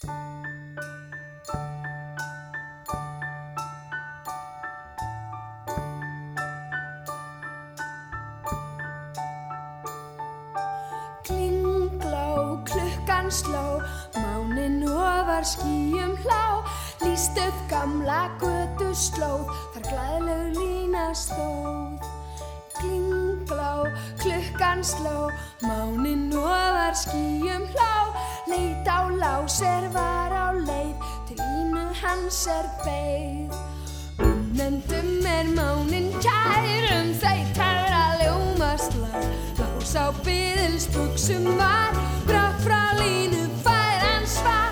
Klingló, klukkan sló, máninn ofar skýjum hlá, lýst upp gamla götuslóð, þar glaðleg lína stóð. Klingló, klukkan sló, máninn ofar skýjum hlá, leit á Lás var á leið, til Ínu hans beið. Unnendum máninn kær, þau tæra ljómast lag, Lás á biðilsbuxum var, brátt frá Línu fær hann svar.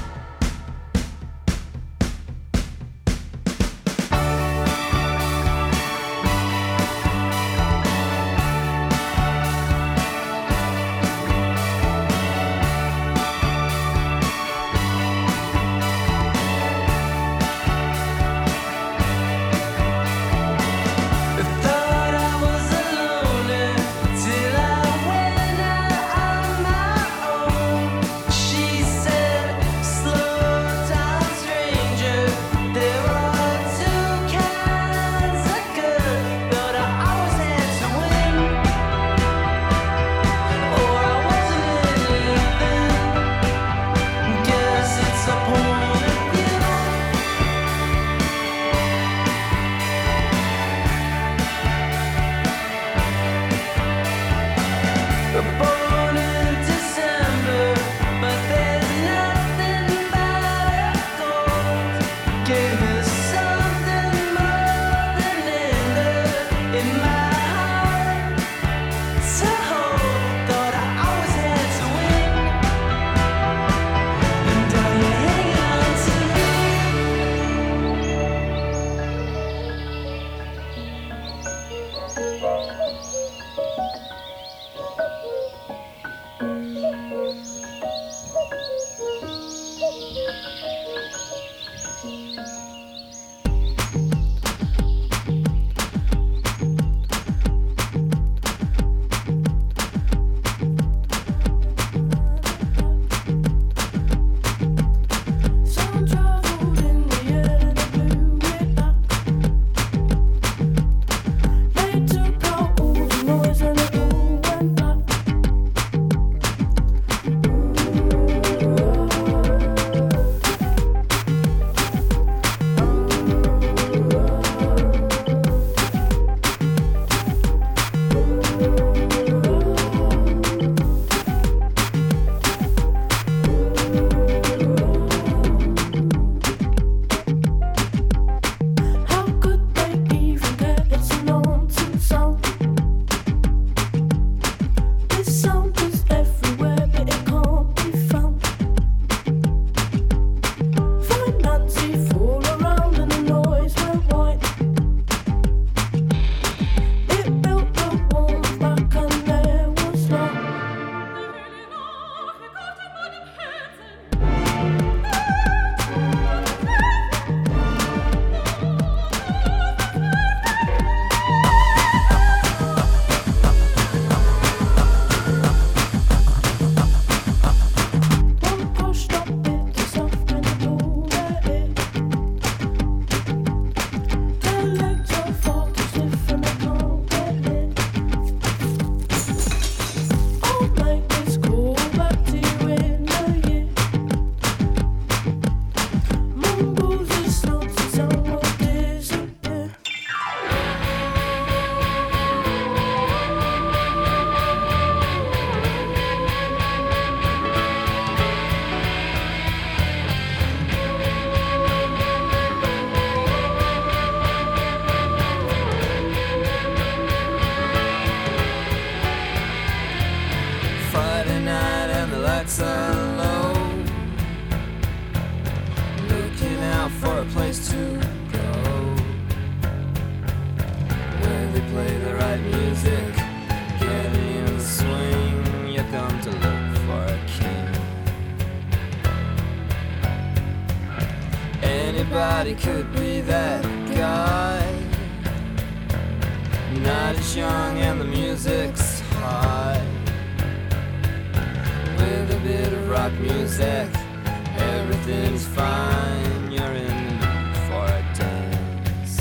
lights are low, looking out for a place to go, where they play the right music, getting in the swing. You come to look for a king. Anybody could be that guy, not as young and the music's high, with a bit of rock music. everything's fine. You're in the mood for a dance,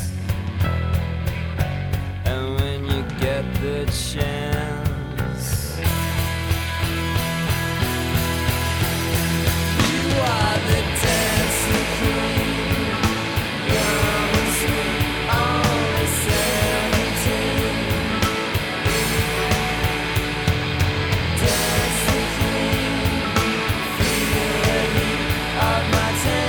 and when you get the chance, you are the dancing queen, young and sweet, only 17. Dancing queen, feel the heat of my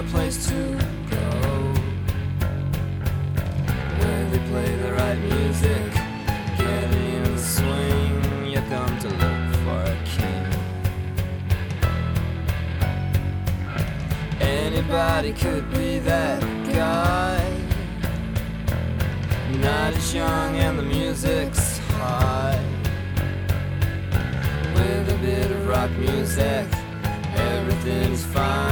a place to go where they play the right music, getting in the swing. You come to look for a king. Anybody could be that guy, not as young and the music's high. With a bit of rock music, everything's fine.